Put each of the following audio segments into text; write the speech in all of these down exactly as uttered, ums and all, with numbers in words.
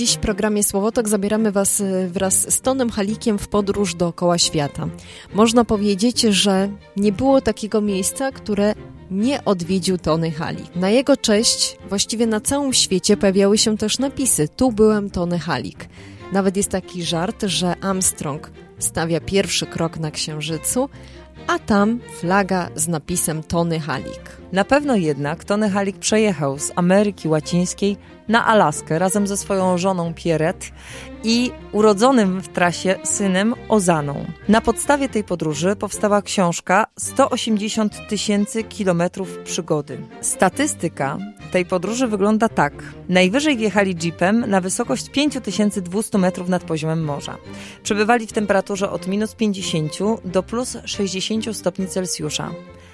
Dziś w programie Słowotok zabieramy Was wraz z Tonym Halikiem w podróż dookoła świata. Można powiedzieć, że nie było takiego miejsca, które nie odwiedził Tony Halik. Na jego cześć właściwie na całym świecie pojawiały się też napisy: tu byłem Tony Halik. Nawet jest taki żart, że Armstrong stawia pierwszy krok na Księżycu, a tam flaga z napisem Tony Halik. Na pewno jednak Tony Halik przejechał z Ameryki Łacińskiej na Alaskę razem ze swoją żoną Pierrette i urodzonym w trasie synem Ozaną. Na podstawie tej podróży powstała książka sto osiemdziesiąt tysięcy kilometrów przygody. Statystyka tej podróży wygląda tak. Najwyżej wjechali jeepem na wysokość pięć tysięcy dwieście metrów nad poziomem morza. Przebywali w temperaturze od minus pięćdziesiąt do plus sześćdziesiąt stopni Celsjusza.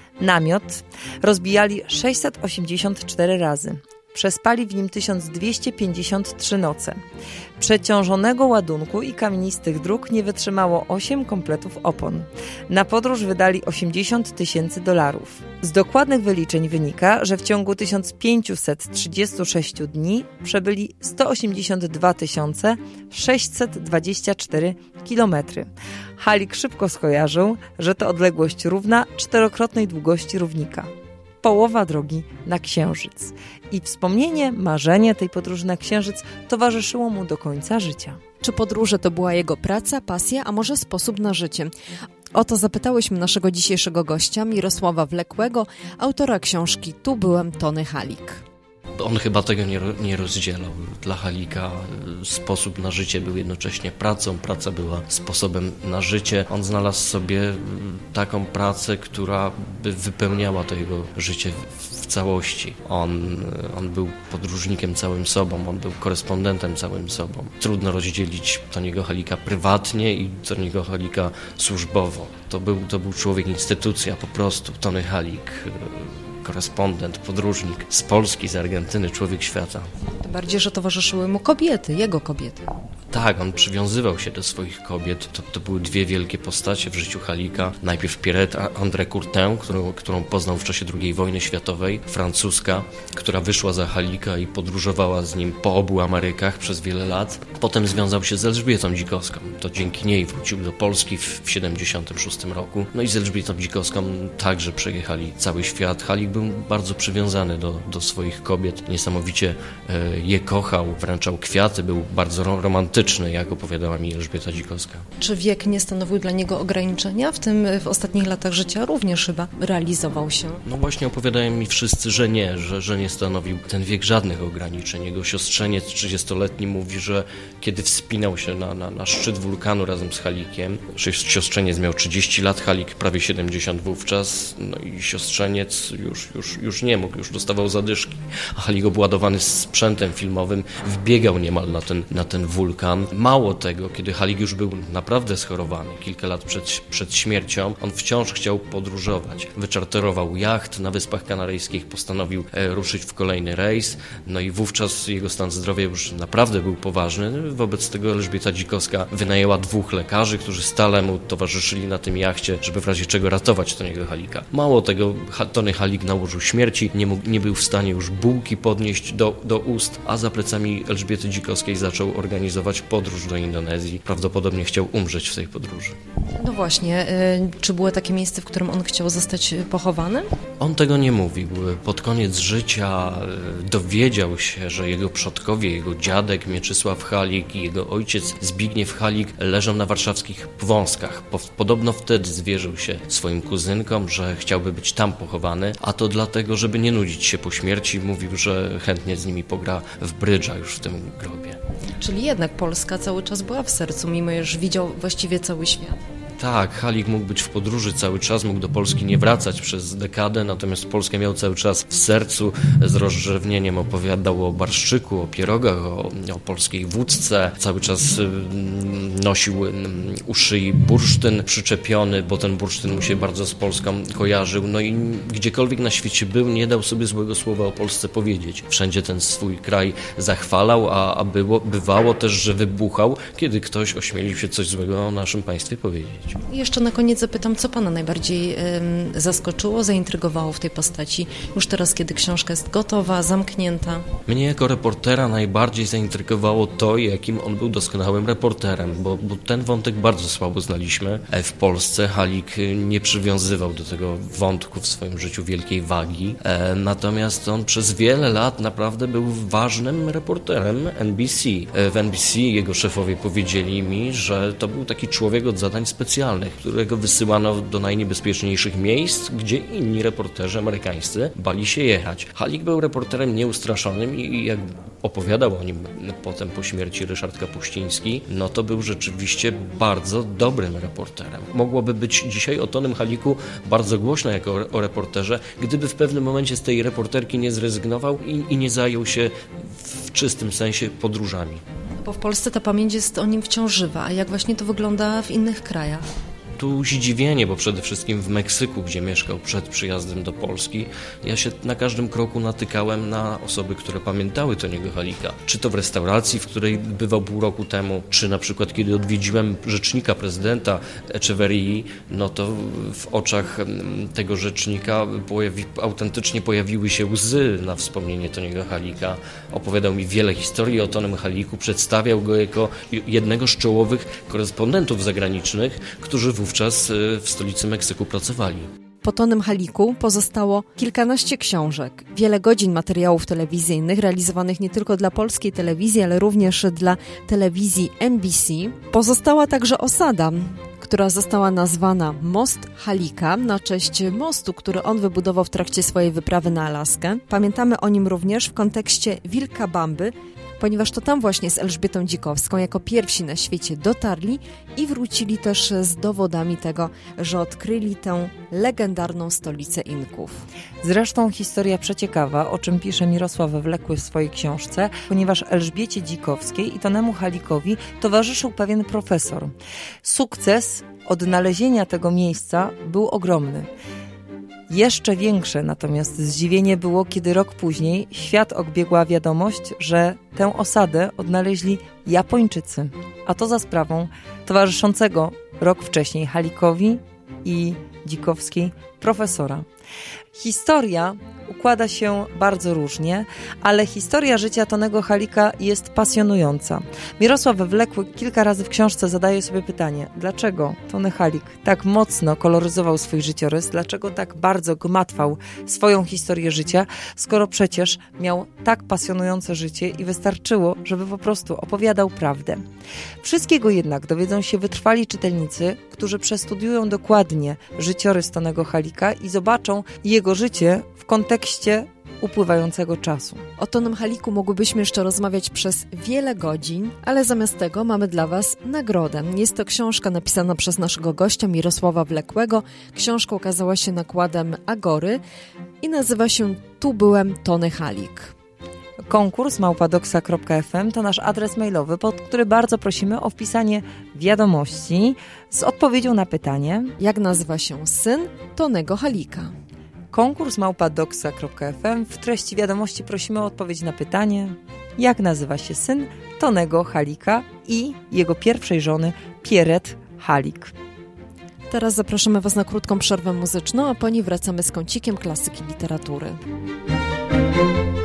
Namiot rozbijali sześćset osiemdziesiąt cztery razy. Przespali w nim tysiąc dwieście pięćdziesiąt trzy noce. Przeciążonego ładunku i kamienistych dróg nie wytrzymało osiem kompletów opon. Na podróż wydali osiemdziesiąt tysięcy dolarów. Z dokładnych wyliczeń wynika, że w ciągu tysiąc pięćset trzydziestu sześciu dni przebyli sto osiemdziesiąt dwa tysiące sześćset dwadzieścia cztery kilometry. Halik szybko skojarzył, że to odległość równa czterokrotnej długości równika. Połowa drogi na Księżyc. I wspomnienie, marzenie tej podróży na Księżyc towarzyszyło mu do końca życia. Czy podróże to była jego praca, pasja, a może sposób na życie? O to zapytałyśmy naszego dzisiejszego gościa, Mirosława Wlekłego, autora książki Tu byłem Tony Halik. On chyba tego nie, nie rozdzielał. Dla Halika sposób na życie był jednocześnie pracą, praca była sposobem na życie. On znalazł sobie taką pracę, która by wypełniała to jego życie w, w całości. On, on był podróżnikiem całym sobą, on był korespondentem całym sobą. Trudno rozdzielić Tony'ego Halika prywatnie i Tony'ego Halika służbowo. To był, to był człowiek, instytucja po prostu. Tony Halik, korespondent, podróżnik z Polski, z Argentyny, człowiek świata. Tym bardziej, że towarzyszyły mu kobiety, jego kobiety. Tak, on przywiązywał się do swoich kobiet. To, to były dwie wielkie postacie w życiu Halika. Najpierw Pierrette André Coutin, którą, którą poznał w czasie drugiej wojny światowej, francuska, która wyszła za Halika i podróżowała z nim po obu Amerykach przez wiele lat. Potem związał się z Elżbietą Dzikowską. To dzięki niej wrócił do Polski w siedemdziesiątym szóstym roku. No i z Elżbietą Dzikowską także przejechali cały świat. Halik był bardzo przywiązany do, do swoich kobiet. Niesamowicie e, je kochał, wręczał kwiaty, był bardzo romantyczny, jak opowiadała mi Elżbieta Dzikowska. Czy wiek nie stanowił dla niego ograniczenia? W tym w ostatnich latach życia również chyba realizował się. No właśnie opowiadają mi wszyscy, że nie, że, że nie stanowił ten wiek żadnych ograniczeń. Jego siostrzeniec trzydziestoletni mówi, że kiedy wspinał się na, na, na szczyt wulkanu razem z Halikiem, siostrzeniec miał trzydzieści lat, Halik prawie siedemdziesiąt wówczas, no i siostrzeniec już, już, już nie mógł, już dostawał zadyszki. A Halik obładowany sprzętem filmowym wbiegał niemal na ten, na ten wulkan. Mało tego, kiedy Halik już był naprawdę schorowany, kilka lat przed, przed śmiercią, on wciąż chciał podróżować. Wyczarterował jacht na Wyspach Kanaryjskich, postanowił e, ruszyć w kolejny rejs, no i wówczas jego stan zdrowia już naprawdę był poważny. Wobec tego Elżbieta Dzikowska wynajęła dwóch lekarzy, którzy stale mu towarzyszyli na tym jachcie, żeby w razie czego ratować Tony'ego Halika. Mało tego, Tony Halik na łożu śmierci nie, mógł, nie był w stanie już bułki podnieść do, do ust, a za plecami Elżbiety Dzikowskiej zaczął organizować podróż do Indonezji. Prawdopodobnie chciał umrzeć w tej podróży. No właśnie, czy było takie miejsce, w którym on chciał zostać pochowany? On tego nie mówił. Pod koniec życia dowiedział się, że jego przodkowie, jego dziadek Mieczysław Halik i jego ojciec Zbigniew Halik leżą na warszawskich Powązkach. Podobno wtedy zwierzył się swoim kuzynkom, że chciałby być tam pochowany, a to dlatego, żeby nie nudzić się po śmierci, mówił, że chętnie z nimi pogra w brydża już w tym grobie. Czyli jednak Polska cały czas była w sercu, mimo iż widział właściwie cały świat. Tak, Halik mógł być w podróży cały czas, mógł do Polski nie wracać przez dekadę, natomiast Polskę miał cały czas w sercu. Z rozrzewnieniem opowiadał o barszczyku, o pierogach, o, o polskiej wódce. Cały czas nosił u szyi bursztyn przyczepiony, bo ten bursztyn mu się bardzo z Polską kojarzył. No i gdziekolwiek na świecie był, nie dał sobie złego słowa o Polsce powiedzieć. Wszędzie ten swój kraj zachwalał, a, a było, bywało też, że wybuchał, kiedy ktoś ośmielił się coś złego o naszym państwie powiedzieć. opowieść. I jeszcze na koniec zapytam, co pana najbardziej ym, zaskoczyło, zaintrygowało w tej postaci, już teraz, kiedy książka jest gotowa, zamknięta? Mnie jako reportera najbardziej zaintrygowało to, jakim on był doskonałym reporterem, bo, bo ten wątek bardzo słabo znaliśmy w Polsce. Halik nie przywiązywał do tego wątku w swoim życiu wielkiej wagi, e, natomiast on przez wiele lat naprawdę był ważnym reporterem N B C. E, w N B C jego szefowie powiedzieli mi, że to był taki człowiek od zadań specjalnych, którego wysyłano do najniebezpieczniejszych miejsc, gdzie inni reporterzy amerykańscy bali się jechać. Halik był reporterem nieustraszonym i jak opowiadał o nim potem po śmierci Ryszard Kapuściński, no to był rzeczywiście bardzo dobrym reporterem. Mogłoby być dzisiaj o Tonym Haliku bardzo głośno jako o reporterze, gdyby w pewnym momencie z tej reporterki nie zrezygnował i, i nie zajął się w czystym sensie podróżami. Bo w Polsce ta pamięć jest o nim wciąż żywa, a jak właśnie to wygląda w innych krajach? Tu zdziwienie, bo przede wszystkim w Meksyku, gdzie mieszkał przed przyjazdem do Polski, ja się na każdym kroku natykałem na osoby, które pamiętały Toniego Halika. Czy to w restauracji, w której bywał pół roku temu, czy na przykład kiedy odwiedziłem rzecznika prezydenta Echeverrii, no to w oczach tego rzecznika pojawi, autentycznie pojawiły się łzy na wspomnienie Toniego Halika. Opowiadał mi wiele historii o Tonym Haliku, przedstawiał go jako jednego z czołowych korespondentów zagranicznych, którzy wówczas w stolicy Meksyku pracowali. Po Tonym Haliku pozostało kilkanaście książek, wiele godzin materiałów telewizyjnych realizowanych nie tylko dla polskiej telewizji, ale również dla telewizji N B C. Pozostała także osada, która została nazwana Most Halika na cześć mostu, który on wybudował w trakcie swojej wyprawy na Alaskę. Pamiętamy o nim również w kontekście Wilkabamby, ponieważ to tam właśnie z Elżbietą Dzikowską jako pierwsi na świecie dotarli i wrócili też z dowodami tego, że odkryli tę legendarną stolicę Inków. Zresztą historia przeciekawa, o czym pisze Mirosław Wlekły w swojej książce, ponieważ Elżbiecie Dzikowskiej i Tonemu Halikowi towarzyszył pewien profesor. Sukces odnalezienia tego miejsca był ogromny. Jeszcze większe natomiast zdziwienie było, kiedy rok później świat obiegła wiadomość, że tę osadę odnaleźli Japończycy, a to za sprawą towarzyszącego rok wcześniej Halikowi i Dzikowskiej profesora. Historia układa się bardzo różnie, ale historia życia Tonego Halika jest pasjonująca. Mirosław Wlekły kilka razy w książce zadaje sobie pytanie, dlaczego Tony Halik tak mocno koloryzował swój życiorys, dlaczego tak bardzo gmatwał swoją historię życia, skoro przecież miał tak pasjonujące życie i wystarczyło, żeby po prostu opowiadał prawdę. Wszystkiego jednak dowiedzą się wytrwali czytelnicy, którzy przestudiują dokładnie życiorys Tonego Halika i zobaczą jego życie w kontekście upływającego czasu. O Tonym Haliku mogłybyśmy jeszcze rozmawiać przez wiele godzin, ale zamiast tego mamy dla Was nagrodę. Jest to książka napisana przez naszego gościa Mirosława Wlekłego. Książka ukazała się nakładem Agory i nazywa się Tu byłem Tony Halik. Konkurs małpadoxa kropka f m to nasz adres mailowy, pod który bardzo prosimy o wpisanie wiadomości z odpowiedzią na pytanie, jak nazywa się syn Tonego Halika. Konkurs małpadoxa kropka f m. W treści wiadomości prosimy o odpowiedź na pytanie, jak nazywa się syn Tonego Halika i jego pierwszej żony Pierret Halik. Teraz zapraszamy Was na krótką przerwę muzyczną, a po niej wracamy z kącikiem klasyki literatury.